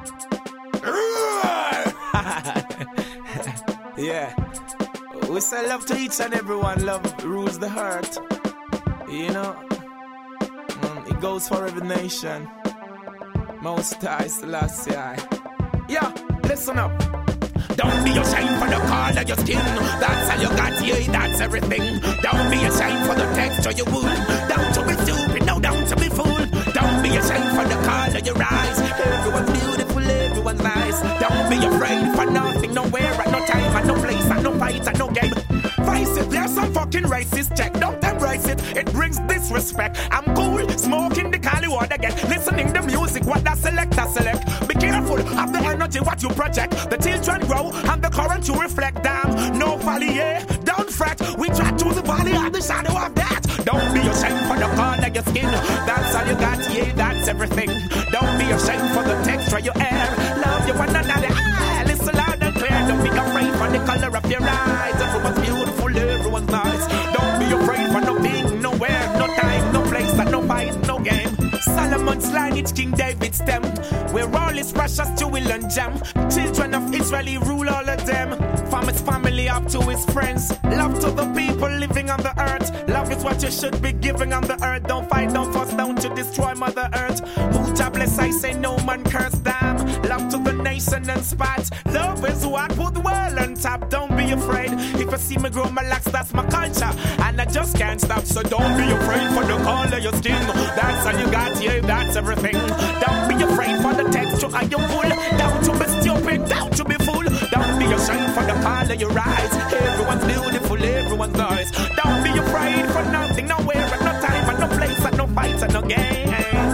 Yeah. We say love to each and everyone. Love rules the heart. You know? It goes for every nation. Most High Selassie. Yeah, listen up. Don't be ashamed for the color of your skin. That's all you got, yeah, that's everything. Don't be ashamed for the texture you wool. Don't to be stupid, no, don't to be fool. Don't be ashamed for the color of your eyes. Everyone's beautiful, everyone's nice. Don't be afraid for nothing, nowhere, at no time, at no place, at no fight, at no game. Face it, there's some fucking racist check. Don't embrace it, it brings disrespect. I'm cool, smoking the Cali water again. Listening to music, what that select. Be careful of the energy what you project. The children grow and the current you reflect. Damn, no valley, yeah, don't fret. We try to the valley of the shadow of that. Don't be ashamed for the color of your skin. That's all you got, yeah, that's everything. Don't be ashamed for the texture of your hair. Love you one another, listen loud and clear. Don't be afraid for the color of your eyes. Everyone's beautiful, everyone's nice. Don't be afraid for nothing, nowhere, no time, no place, and no fight, no game. Solomon's lineage, King David's stem, where all is precious jewel and gem. Children of Israel rule all of them. From his family up to his friends. Love to the people living on the earth. Love is what you should be giving on the earth. Don't fight, don't fuss, don't to destroy Mother Earth. Who jobless, I say no man curse them. Love to the nation and spot. Love is what put the world on top. Don't be afraid. If you see me grow my locks, that's my culture. And I just can't stop, so don't be afraid for the color of your skin. That's all you got, yeah, that's everything. Don't be afraid for the texture of your wool. Don't to be stupid, don't to be fool. Don't be ashamed for the color of your eyes. Everyone's beautiful, everyone's nice. Don't be afraid for nothing, nowhere, at no time, at no place, at no fight, at no game.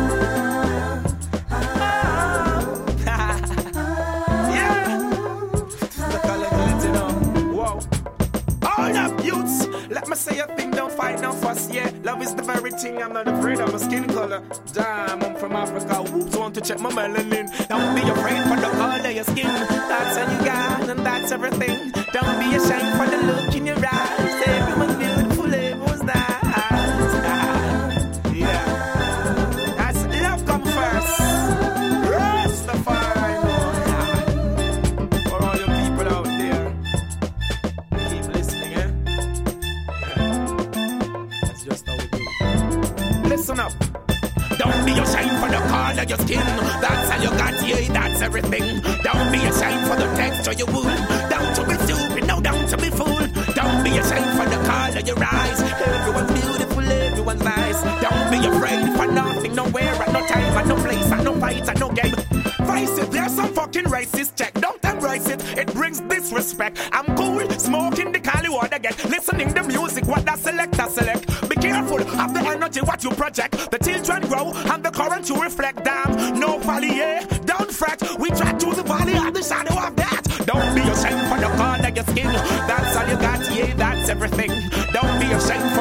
Yeah. The color glitter, you know. Whoa. All up, youths. Let me say a thing, don't fight, no fuss, yeah. Love is the very thing, I'm not afraid of my skin color. Damn, I'm from Africa, whoops, want to check my melanin. Don't be afraid for the color of your skin. That's all you got, and that's everything. Don't be ashamed for the look in your eyes. Everyone's beautiful, everyone's nice. Yeah. That's love come first. Rastafari. For all your people out there, keep listening, eh? That's just how we do it. Listen up. Don't be ashamed for the color of your skin. That's all you got, yeah, that's everything. Don't be ashamed for the texture you wool. Don't to be stupid, no, don't to be fool. Don't be ashamed for the color of your eyes. Everyone's beautiful, everyone's nice. Don't be afraid for nothing, nowhere, at no time, at no place, at no fight, at no game. Face it, there's some fucking racist check. Don't embrace it, it brings disrespect. I'm cool, smoking the Cali water again. Listening to music, what that select. Be careful of the energy what you project. The children grow and the current you reflect. Damn, no valley, yeah, don't fret. We try to the valley of the shadow of that. Don't be ashamed for the color of your skin. That's all you got, yeah, that's everything. Don't be ashamed